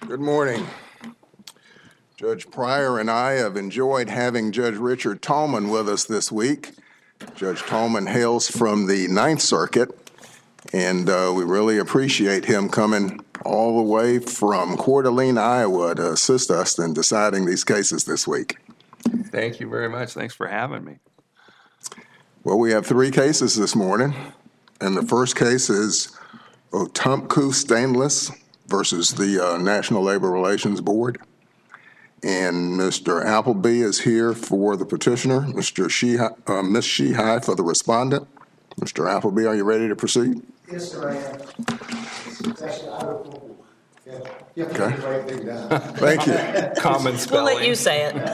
Good morning. Judge Pryor and I have enjoyed having Judge Richard Tallman with us this week. Judge Tallman hails from the Ninth Circuit, and we really appreciate him coming all the way from Coeur d'Alene, Iowa, to assist us in deciding these cases this week. Thank you very much. Thanks for having me. Well, we have three cases this morning, and the first case is Otumku Stainless versus the National Labor Relations Board. And Mr. Appleby is here for the petitioner, Ms. Sheehy for the respondent. Mr. Appleby, are you ready to proceed? Yes, sir, I am. It's actually out of you have to write the right thing down. Thank you. Common spelling. We'll let you say it.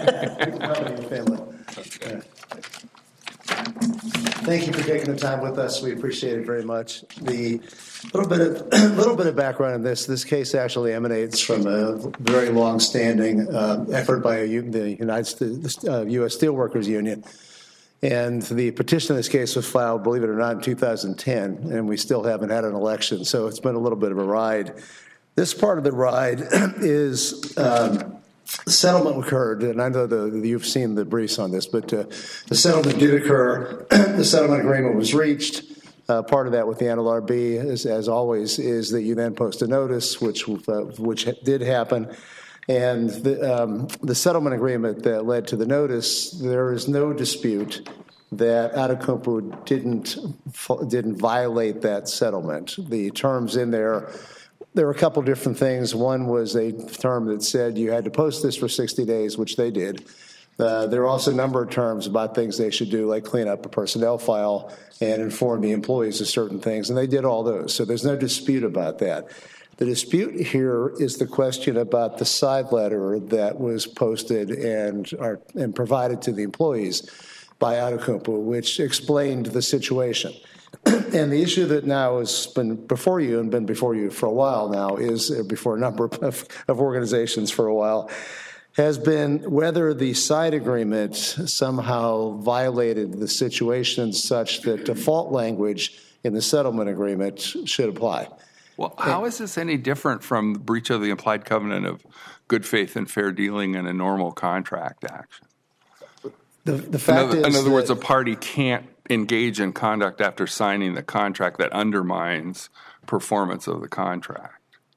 Thank you for taking the time with us. We appreciate it very much. The little bit of background on this case actually emanates from a very long-standing effort by the United States U.S. Steelworkers Union. And the petition in this case was filed, believe it or not, in 2010, and we still haven't had an election. So it's been a little bit of a ride. This part of the ride is settlement occurred, and I know you've seen the briefs on this, but the settlement did occur. The settlement agreement was reached. Part of that with the NLRB, as always, is that you then post a notice, which did happen. And the settlement agreement that led to the notice, there is no dispute that Outokumpu didn't violate that settlement. The terms in there were a couple different things. One was a term that said you had to post this for 60 days, which they did. There are also a number of terms about things they should do, like clean up a personnel file and inform the employees of certain things, and they did all those. So there's no dispute about that. The dispute here is the question about the side letter that was posted and provided to the employees by Outokumpu, which explained the situation. And the issue that now has been before you and been before you for a while now is before a number of organizations for a while, has been whether the side agreement somehow violated the situation such that default language in the settlement agreement should apply. Well, how is this any different from the breach of the implied covenant of good faith and fair dealing in a normal contract action? The fact is, in other words, a party can't engage in conduct after signing the contract that undermines performance of the contract.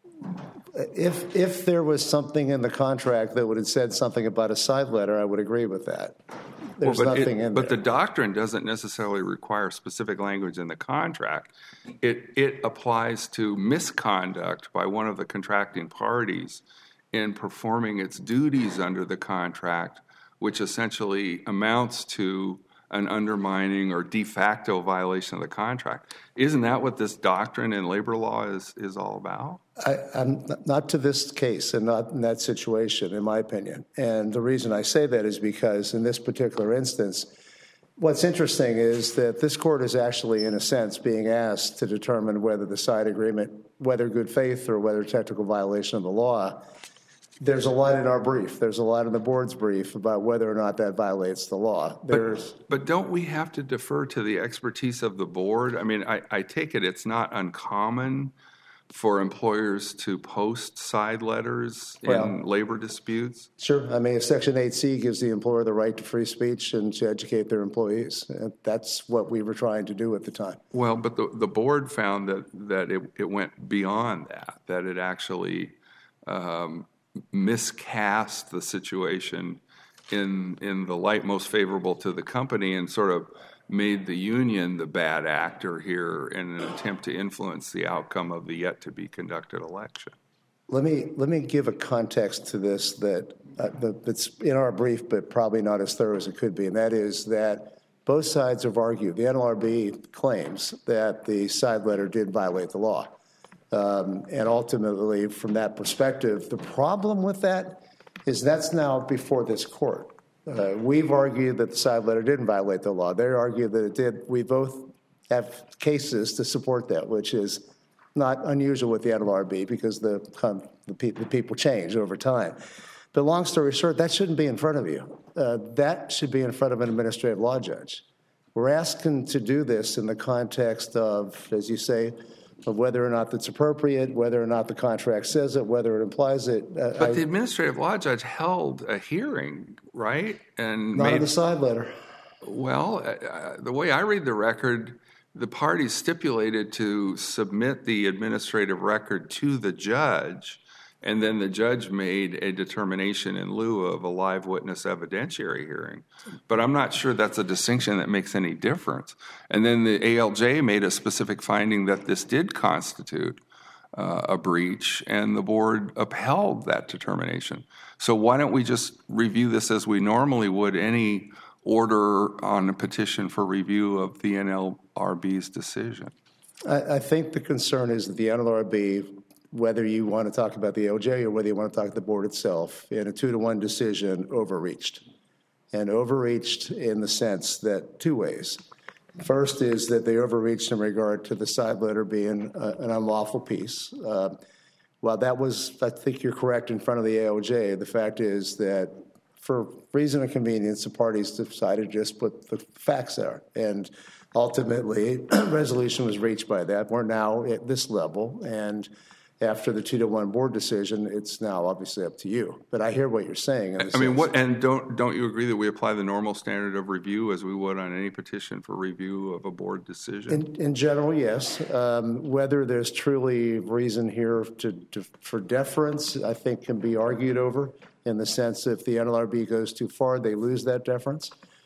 If there was something in the contract that would have said something about a side letter, I would agree with that. There's nothing in there. But the doctrine doesn't necessarily require specific language in the contract. It applies to misconduct by one of the contracting parties in performing its duties under the contract, which essentially amounts to an undermining or de facto violation of the contract. Isn't that what this doctrine in labor law is all about? I'm not to this case and not in that situation, in my opinion. And the reason I say that is because in this particular instance, what's interesting is that this court is actually, in a sense, being asked to determine whether the side agreement, whether good faith or whether technical violation of the law. There's a lot in our brief. There's a lot in the board's brief about whether or not that violates the law. But don't we have to defer to the expertise of the board? I mean, I take it it's not uncommon for employers to post side letters in labor disputes? Sure. I mean, Section 8C gives the employer the right to free speech and to educate their employees. That's what we were trying to do at the time. Well, but the board found that it went beyond that it actually miscast the situation in the light most favorable to the company and sort of made the union the bad actor here in an attempt to influence the outcome of the yet-to-be conducted election. Let me give a context to this that's in our brief, but probably not as thorough as it could be, and that is that both sides have argued. The NLRB claims that the side letter did violate the law. And ultimately, from that perspective, the problem with that is that's now before this court. We've argued that the side letter didn't violate the law. They argue that it did. We both have cases to support that, which is not unusual with the NLRB because the people change over time. But long story short, that shouldn't be in front of you. That should be in front of an administrative law judge. We're asking to do this in the context of, as you say, of whether or not that's appropriate, whether or not the contract says it, whether it implies it. But the administrative law judge held a hearing, right? And Not on the side letter. Well, the way I read the record, the parties stipulated to submit the administrative record to the judge, and then the judge made a determination in lieu of a live witness evidentiary hearing. But I'm not sure that's a distinction that makes any difference. And then the ALJ made a specific finding that this did constitute a breach, and the board upheld that determination. So why don't we just review this as we normally would any order on a petition for review of the NLRB's decision? I think the concern is that the NLRB, whether you want to talk about the ALJ or whether you want to talk to the board itself, in a 2-to-1 decision overreached. And overreached in the sense that two ways. First is that they overreached in regard to the side letter being an unlawful piece. While that was, I think you're correct in front of the ALJ, the fact is that for reason of convenience, the parties decided to just put the facts there. And ultimately, resolution was reached by that. We're now at this level. And after the 2-to-1 board decision, it's now obviously up to you. But I hear what you're saying. I mean, don't you agree that we apply the normal standard of review as we would on any petition for review of a board decision? In general, yes. Whether there's truly reason here for deference, I think can be argued over in the sense if the NLRB goes too far, they lose that deference.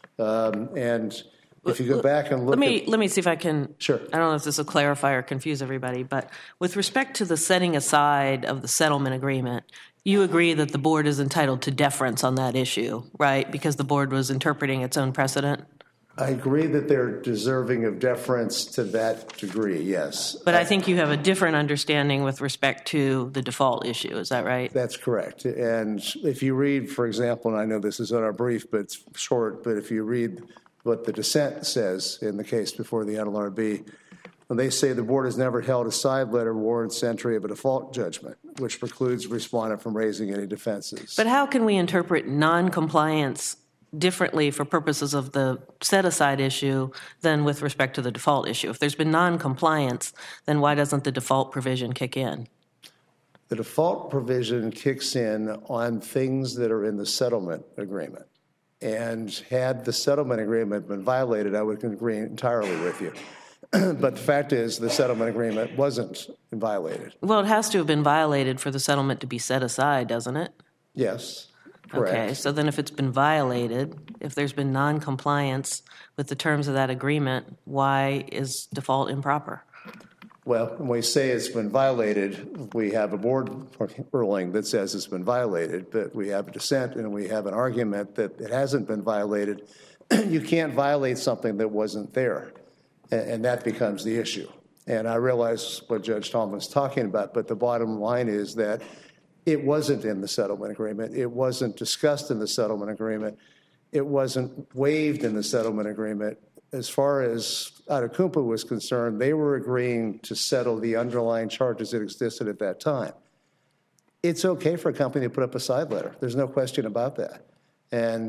And if you go back and look let me see if I can. Sure. I don't know if this will clarify or confuse everybody, but with respect to the setting aside of the settlement agreement, you agree that the board is entitled to deference on that issue, right? Because the board was interpreting its own precedent? I agree that they're deserving of deference to that degree, yes. But I think you have a different understanding with respect to the default issue. Is that right? That's correct. And if you read, for example, and I know this is on our brief, but it's short, but if you read what the dissent says in the case before the NLRB, when they say the board has never held a side letter warrants entry of a default judgment, which precludes respondent from raising any defenses. But how can we interpret noncompliance differently for purposes of the set-aside issue than with respect to the default issue? If there's been noncompliance, then why doesn't the default provision kick in? The default provision kicks in on things that are in the settlement agreement. And had the settlement agreement been violated, I would agree entirely with you. But the fact is the settlement agreement wasn't violated. Well, it has to have been violated for the settlement to be set aside, doesn't it? Yes, correct. Okay, so then if it's been violated, if there's been noncompliance with the terms of that agreement, why is default improper? Well, when we say it's been violated, we have a board ruling that says it's been violated, but we have a dissent and we have an argument that it hasn't been violated. You can't violate something that wasn't there, and that becomes the issue. And I realize what Judge Tallman's talking about, but the bottom line is that it wasn't in the settlement agreement. It wasn't discussed in the settlement agreement. It wasn't waived in the settlement agreement. As far as Adekumpa was concerned, they were agreeing to settle the underlying charges that existed at that time. It's okay for a company to put up a side letter. There's no question about that. And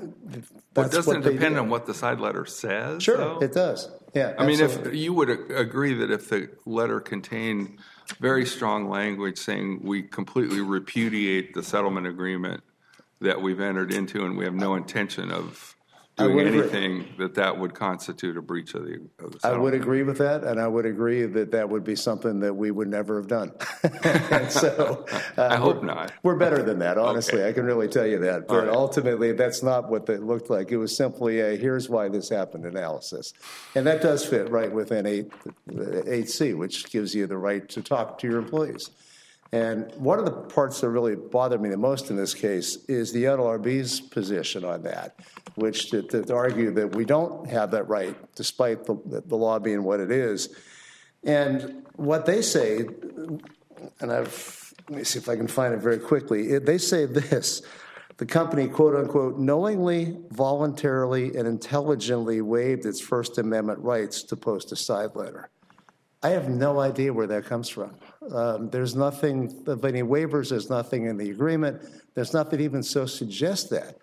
but doesn't it depend on what the side letter says? Sure, though? It does. Yeah, I mean, absolutely. if you would agree that if the letter contained very strong language saying we completely repudiate the settlement agreement that we've entered into and we have no intention of doing anything, that would constitute a breach of the settlement. I would agree with that, and I would agree that that would be something that we would never have done. So I hope not. We're better than that, honestly. Okay. I can really tell you that. But ultimately, that's not what it looked like. It was simply a here's why this happened analysis. And that does fit right within 8C, which gives you the right to talk to your employees. And one of the parts that really bothered me the most in this case is the NLRB's position on that, which to argue that we don't have that right despite the law being what it is. And what they say, and let me see if I can find it very quickly. They say this: the company, quote unquote, knowingly, voluntarily, and intelligently waived its First Amendment rights to post a side letter. I have no idea where that comes from. There's nothing of any waivers. There's nothing in the agreement. There's nothing even so suggests that.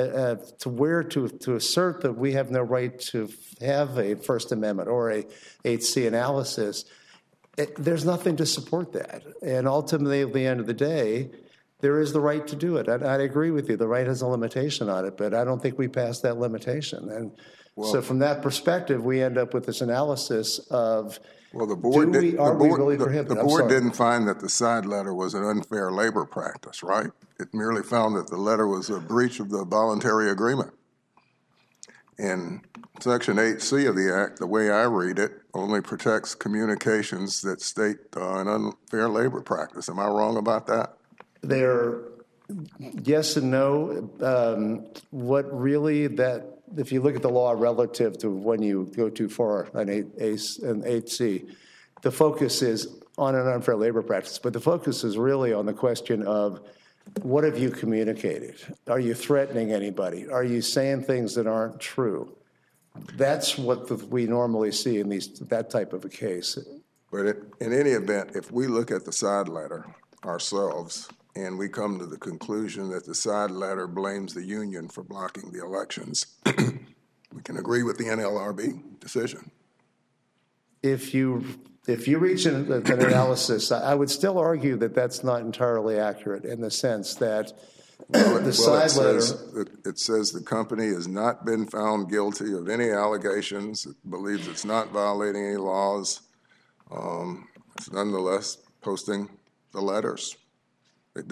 To assert that we have no right to have a First Amendment or a 8C analysis, There's nothing to support that. And ultimately, at the end of the day, there is the right to do it. I agree with you. The right has a limitation on it, but I don't think we passed that limitation. And so from that perspective, we end up with this analysis of, well, the board the board didn't find that the side letter was an unfair labor practice, right? It merely found that the letter was a breach of the voluntary agreement. And Section 8C of the Act, the way I read it, only protects communications that state an unfair labor practice. Am I wrong about that? They're yes and no. What really that, if you look at the law relative to when you go too far on an 8C, the focus is on an unfair labor practice, but the focus is really on the question of what have you communicated? Are you threatening anybody? Are you saying things that aren't true? That's what we normally see in that type of a case. But in any event, if we look at the side letter ourselves and we come to the conclusion that the side letter blames the union for blocking the elections, we can agree with the NLRB decision. If you reach an analysis, I would still argue that that's not entirely accurate in the sense that it says the company has not been found guilty of any allegations. It believes it's not violating any laws. It's nonetheless posting the letters. It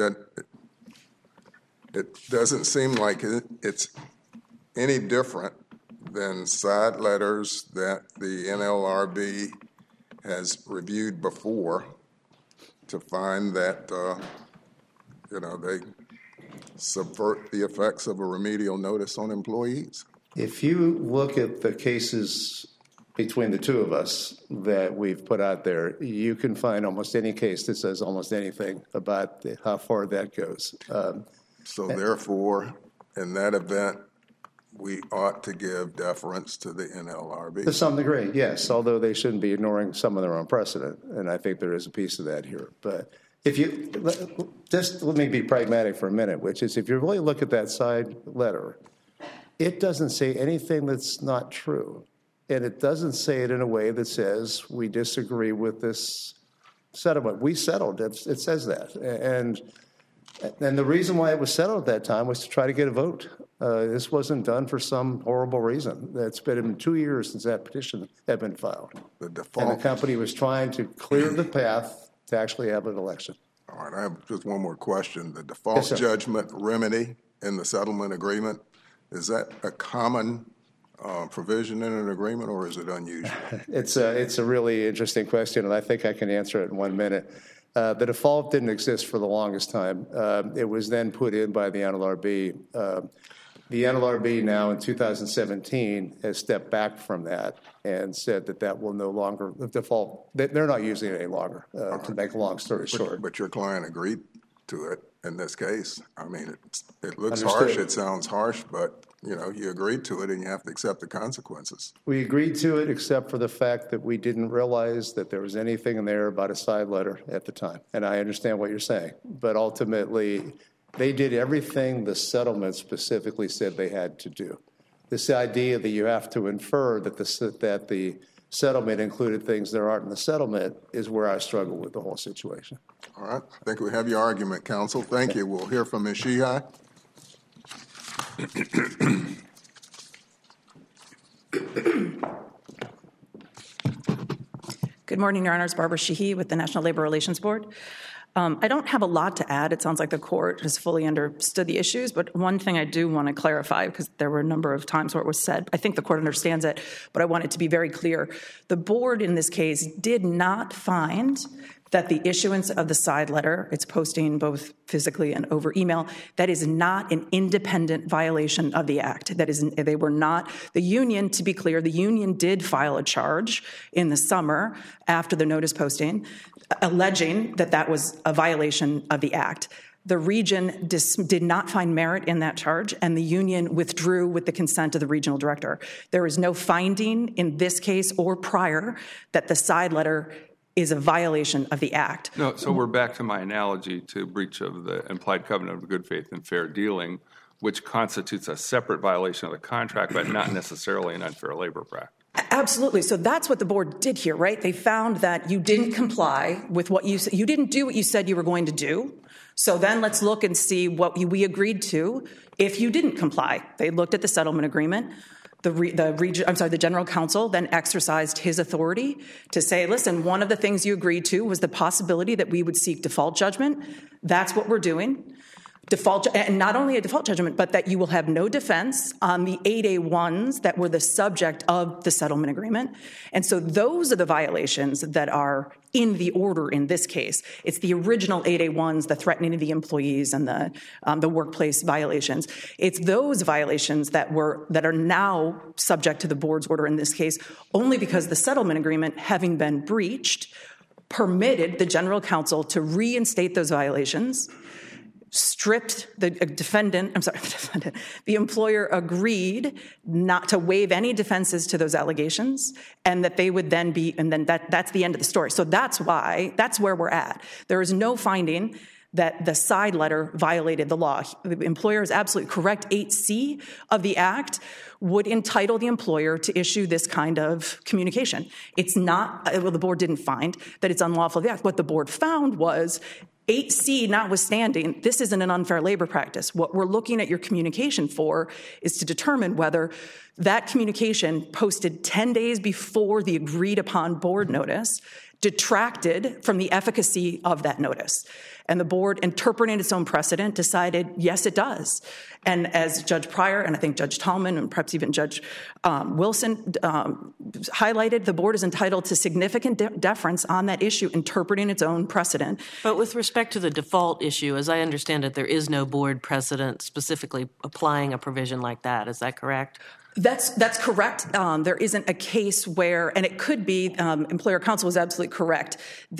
doesn't seem like it's any different than side letters that the NLRB has reviewed before to find that, they subvert the effects of a remedial notice on employees. If you look at the cases between the two of us that we've put out there, you can find almost any case that says almost anything about how far that goes. So therefore, in that event, we ought to give deference to the NLRB. To some degree, yes, although they shouldn't be ignoring some of their own precedent, and I think there is a piece of that here. But if you just let me be pragmatic for a minute, which is if you really look at that side letter, it doesn't say anything that's not true. And it doesn't say it in a way that says we disagree with this settlement. We settled it. It says that. And the reason why it was settled at that time was to try to get a vote. This wasn't done for some horrible reason. It's been 2 years since that petition had been filed. And the company was trying to clear the path to actually have an election. All right, I have just one more question. The default judgment remedy in the settlement agreement, is that a common provision in an agreement, or is it unusual? It's a really interesting question, and I think I can answer it in 1 minute. The default didn't exist for the longest time. It was then put in by the NLRB. The NLRB now in 2017 has stepped back from that and said that will no longer, the default, they're not using it any longer, to make a long story short. But your client agreed to it in this case. I mean, it looks harsh, it sounds harsh, but you agreed to it and you have to accept the consequences. We agreed to it except for the fact that we didn't realize that there was anything in there about a side letter at the time. And I understand what you're saying, but ultimately they did everything the settlement specifically said they had to do. This idea that you have to infer that the settlement included things that aren't in the settlement is where I struggle with the whole situation. All right. I think we have your argument, counsel. Thank you. We'll hear from Ms. Sheehy. Good morning, Your Honors. Barbara Sheehy with the National Labor Relations Board. I don't have a lot to add. It sounds like the court has fully understood the issues, but one thing I do want to clarify, because there were a number of times where it was said, I think the court understands it, but I want it to be very clear. The board in this case did not find that the issuance of the side letter, it's posting both physically and over email, that is not an independent violation of the act. That is, they were not, the union, to be clear, the union did file a charge in the summer after the notice posting, alleging that was a violation of the act. The region did not find merit in that charge, and the union withdrew with the consent of the regional director. There is no finding in this case or prior that the side letter is a violation of the act. No, so we're back to my analogy to breach of the implied covenant of good faith and fair dealing, which constitutes a separate violation of the contract, but not necessarily an unfair labor practice. Absolutely. So that's what the board did here, right? They found that you didn't comply with what you said. You didn't do what you said you were going to do. So then let's look and see what we agreed to if you didn't comply. They looked at the settlement agreement. The general counsel then exercised his authority to say, listen, one of the things you agreed to was the possibility that we would seek default judgment. That's what we're doing. And not only a default judgment, but that you will have no defense on the 8A1s that were the subject of the settlement agreement. And so those are the violations that are in the order in this case. It's the original 8A1s, the threatening of the employees and the workplace violations. It's those violations that are now subject to the board's order in this case, only because the settlement agreement, having been breached, permitted the general counsel to reinstate those violations, stripped the employer agreed not to waive any defenses to those allegations, and that they would then be, and then that's the end of the story. So that's where we're at. There is no finding that the side letter violated the law. The employer is absolutely correct. 8C of the Act would entitle the employer to issue this kind of communication. It's not, well, the board didn't find that it's unlawful. What the board found was 8C notwithstanding, this isn't an unfair labor practice. What we're looking at your communication for is to determine whether that communication posted 10 days before the agreed upon board notice detracted from the efficacy of that notice. And the board, interpreting its own precedent, decided, yes, it does. And as Judge Pryor, and I think Judge Tallman, and perhaps even Judge Wilson highlighted, the board is entitled to significant deference on that issue, interpreting its own precedent. But with respect to the default issue, as I understand it, there is no board precedent specifically applying a provision like that. Is that correct? That's correct. There isn't a case where, and it could be, employer counsel was absolutely correct.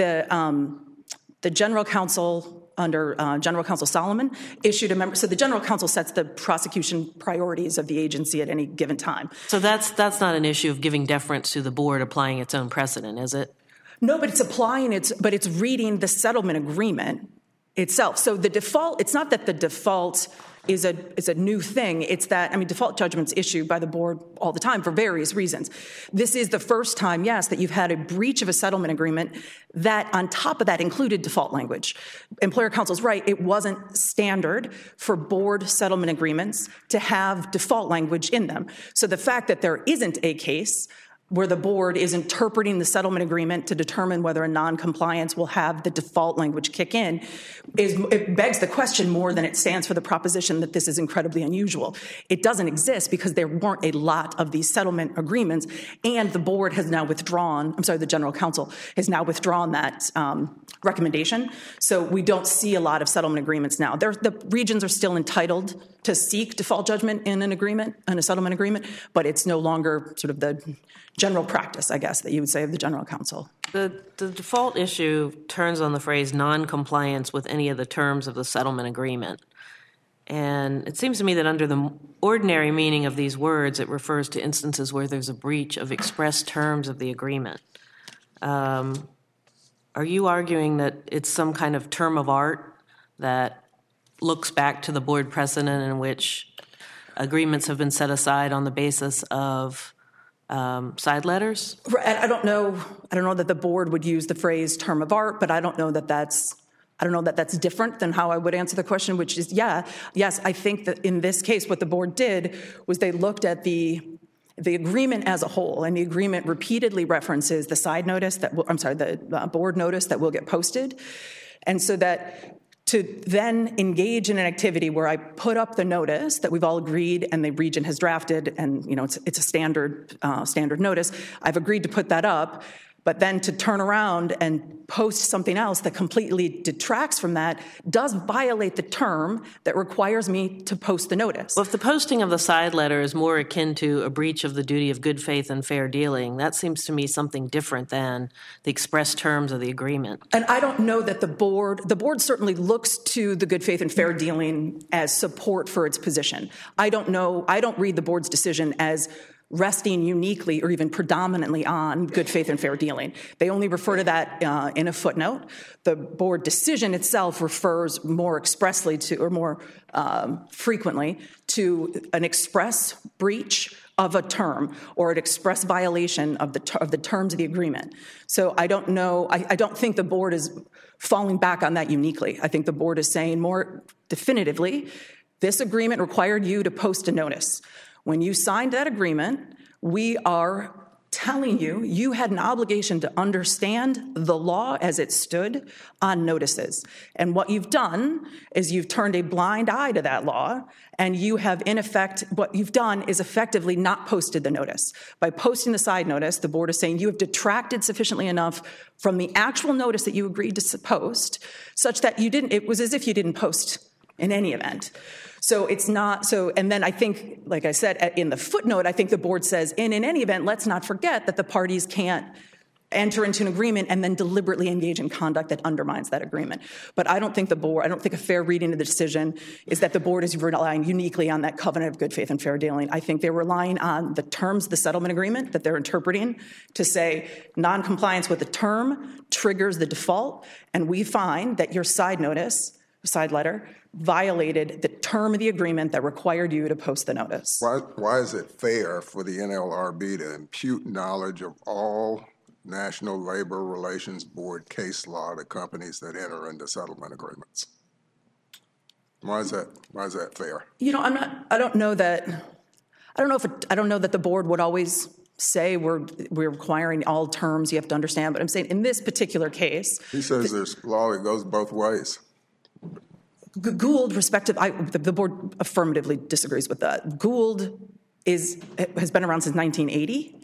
The general counsel under General Counsel Solomon issued a member. So the general counsel sets the prosecution priorities of the agency at any given time. So that's not an issue of giving deference to the board applying its own precedent, is it? No, but it's reading the settlement agreement itself. So the default, it's not that the default is a new thing. It's that, default judgments issued by the board all the time for various reasons. This is the first time, yes, that you've had a breach of a settlement agreement that on top of that included default language. Employer counsel's right. It wasn't standard for board settlement agreements to have default language in them. So the fact that there isn't a case where the board is interpreting the settlement agreement to determine whether a noncompliance will have the default language kick in, it begs the question more than it stands for the proposition that this is incredibly unusual. It doesn't exist because there weren't a lot of these settlement agreements, and the board has now withdrawn, the general counsel has now withdrawn that recommendation. So we don't see a lot of settlement agreements now. The regions are still entitled to seek default judgment in a settlement agreement, but it's no longer sort of the general practice, I guess, that you would say of the general counsel. The default issue turns on the phrase noncompliance with any of the terms of the settlement agreement. And it seems to me that under the ordinary meaning of these words, it refers to instances where there's a breach of express terms of the agreement. Are you arguing that it's some kind of term of art that looks back to the board precedent in which agreements have been set aside on the basis of side letters? I don't know that the board would use the phrase term of art, but I don't know that that's different than how I would answer the question, which is, yes, I think that in this case, what the board did was they looked at the agreement as a whole, and the agreement repeatedly references the side notice the board notice that will get posted. And so that to then engage in an activity where I put up the notice that we've all agreed and the region has drafted, and it's a standard notice. I've agreed to put that up, but then to turn around and post something else that completely detracts from that does violate the term that requires me to post the notice. Well, if the posting of the side letter is more akin to a breach of the duty of good faith and fair dealing, that seems to me something different than the express terms of the agreement. And I don't know that the board certainly looks to the good faith and fair dealing as support for its position. I don't read the board's decision as resting uniquely or even predominantly on good faith and fair dealing. They only refer to that in a footnote. The board decision itself refers more expressly to, or more frequently, to an express breach of a term or an express violation of the terms of the agreement. So I don't know, I don't think the board is falling back on that uniquely. I think the board is saying more definitively, this agreement required you to post a notice. When you signed that agreement, we are telling you you had an obligation to understand the law as it stood on notices. And what you've done is you've turned a blind eye to that law, and you have, in effect, what you've done is effectively not posted the notice. By posting the side notice, the board is saying you have detracted sufficiently enough from the actual notice that you agreed to post, such that you didn't, it was as if you didn't post in any event. So it's not, so, and then I think, like I said, in the footnote, I think the board says, in any event, let's not forget that the parties can't enter into an agreement and then deliberately engage in conduct that undermines that agreement. But I don't think the board, I don't think a fair reading of the decision is that the board is relying uniquely on that covenant of good faith and fair dealing. I think they're relying on the terms of the settlement agreement that they're interpreting to say noncompliance with the term triggers the default, and we find that your side notice, side letter, violated the term of the agreement that required you to post the notice. Why is it fair for the NLRB to impute knowledge of all National Labor Relations Board case law to companies that enter into settlement agreements? Why is that fair? You know, I don't know that the board would always say we're requiring all terms you have to understand, but I'm saying in this particular case, He says there's law that goes both ways. Gould, the board affirmatively disagrees with that. Gould has been around since 1980,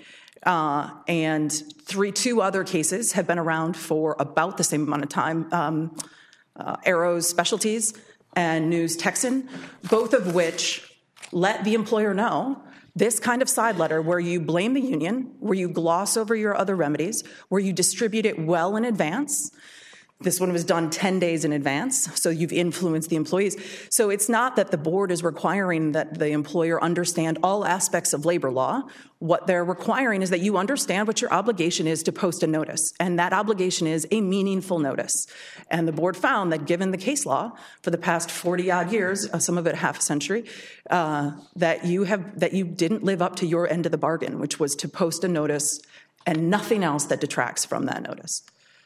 and two other cases have been around for about the same amount of time. Arrows Specialties and News Texan, both of which let the employer know this kind of side letter where you blame the union, where you gloss over your other remedies, where you distribute it well in advance. This one was done 10 days in advance, so you've influenced the employees. So it's not that the board is requiring that the employer understand all aspects of labor law. What they're requiring is that you understand what your obligation is to post a notice, and that obligation is a meaningful notice. And the board found that given the case law for the past 40-odd years, some of it half a century, that you didn't live up to your end of the bargain, which was to post a notice and nothing else that detracts from that notice.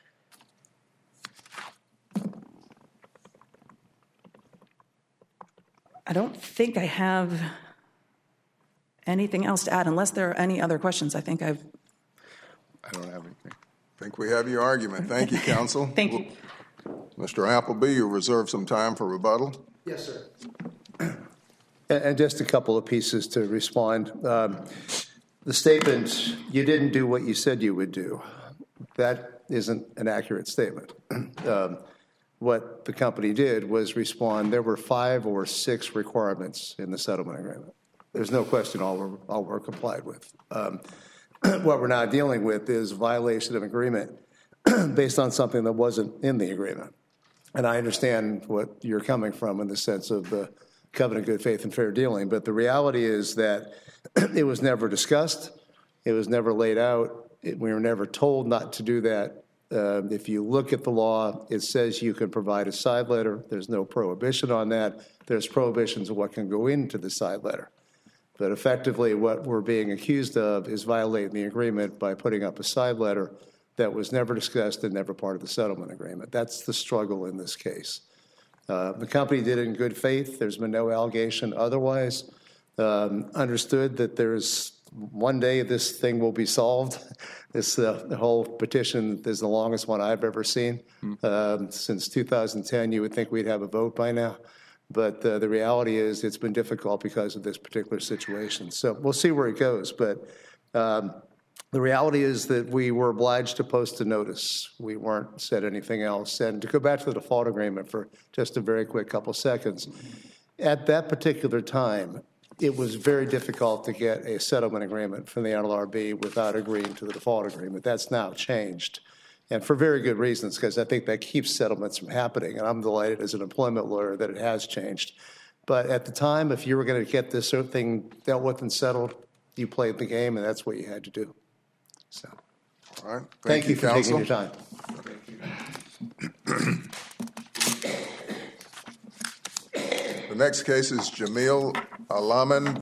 I don't think I have anything else to add, unless there are any other questions. I don't have anything. I think we have your argument. Thank you, counsel. Thank you. Mr. Appleby, you reserve some time for rebuttal. Yes, sir. And just a couple of pieces to respond. The statement, you didn't do what you said you would do, that isn't an accurate statement. What the company did was respond. There were 5 or 6 requirements in the settlement agreement. There's no question all were complied with. What we're now dealing with is violation of agreement based on something that wasn't in the agreement. And I understand what you're coming from in the sense of the covenant of good faith and fair dealing, but the reality is that it was never discussed. It was never laid out. We were never told not to do that. If you look at the law, it says you can provide a side letter. There's no prohibition on that. There's prohibitions of what can go into the side letter. But effectively, what we're being accused of is violating the agreement by putting up a side letter that was never discussed and never part of the settlement agreement. That's the struggle in this case. The company did it in good faith. There's been no allegation otherwise. Understood that there's one day this thing will be solved. The whole petition is the longest one I've ever seen. Since 2010, you would think we'd have a vote by now. But the reality is it's been difficult because of this particular situation. So we'll see where it goes. But the reality is that we were obliged to post a notice. We weren't said anything else. And to go back to the default agreement for just a very quick couple seconds, at that particular time, it was very difficult to get a settlement agreement from the NLRB without agreeing to the default agreement. That's now changed, and for very good reasons, because I think that keeps settlements from happening, and I'm delighted as an employment lawyer that it has changed. But at the time, if you were going to get this thing dealt with and settled, you played the game, and that's what you had to do. So, All right. thank you for taking counsel. your time. The next case is Jamil Alaman